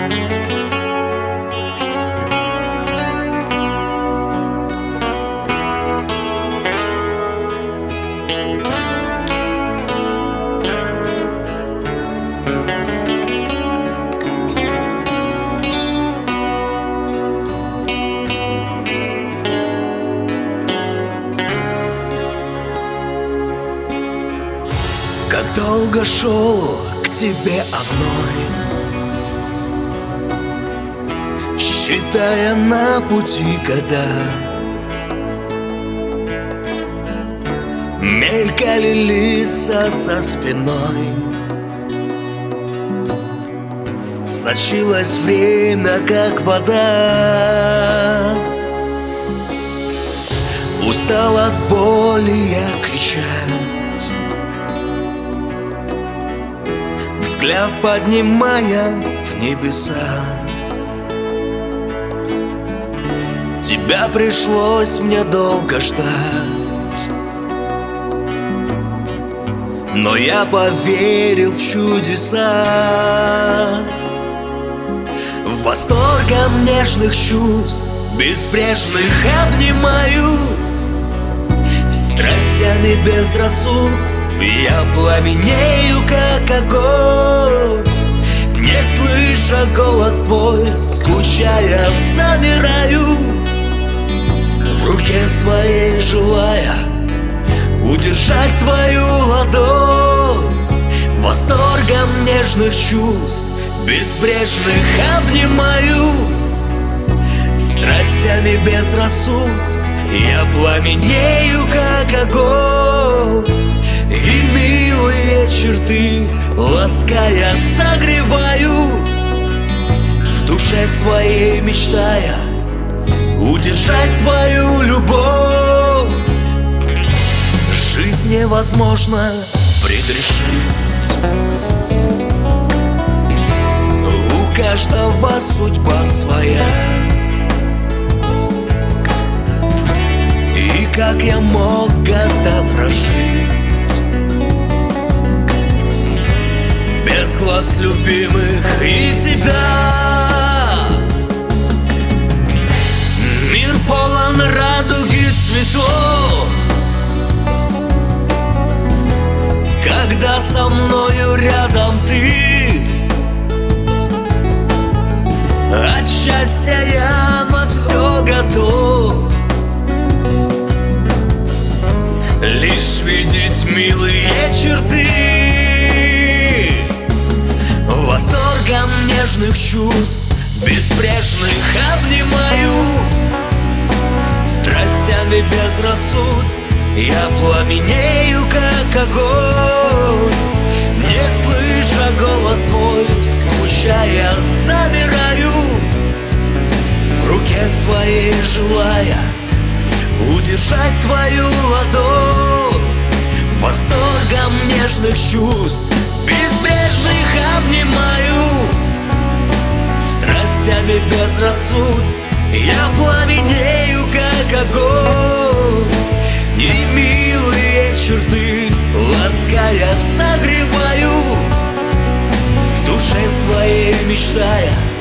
Как долго шел к тебе одной, считая на пути года. Мелькали лица за спиной, сочилось время, как вода. Устал от боли я кричать, взгляд поднимая в небеса. Тебя пришлось мне долго ждать, но я поверил в чудеса. Восторгом нежных чувств безбрежных обнимаю, страстями безрассудств я пламенею, как огонь. Не слыша голос твой, скучая, замираю, в руке своей желая удержать твою ладонь. Восторгом нежных чувств безбрежных обнимаю, страстями безрассудств я пламенею, как огонь. И милые черты, лаская, согреваю, в душе своей мечтая удержать твою любовь. Жизнь невозможно предрешить, у каждого судьба своя. И как я мог это прожить без глаз любимых и тебя? Мир полон радуги цветов, когда со мною рядом ты. От счастья я на все готов, лишь видеть милые черты. Восторгом нежных чувств безбрежных обнимаю, страстями безрассудств я пламенею, как огонь. Не слыша голос твой, скучая, замираю, в руке своей желая удержать твою ладонь. Восторгом нежных чувств безбрежных обнимаю, страстями безрассудств я пламенею, как огонь. И милые черты, лаская, согреваю, в душе своей мечтая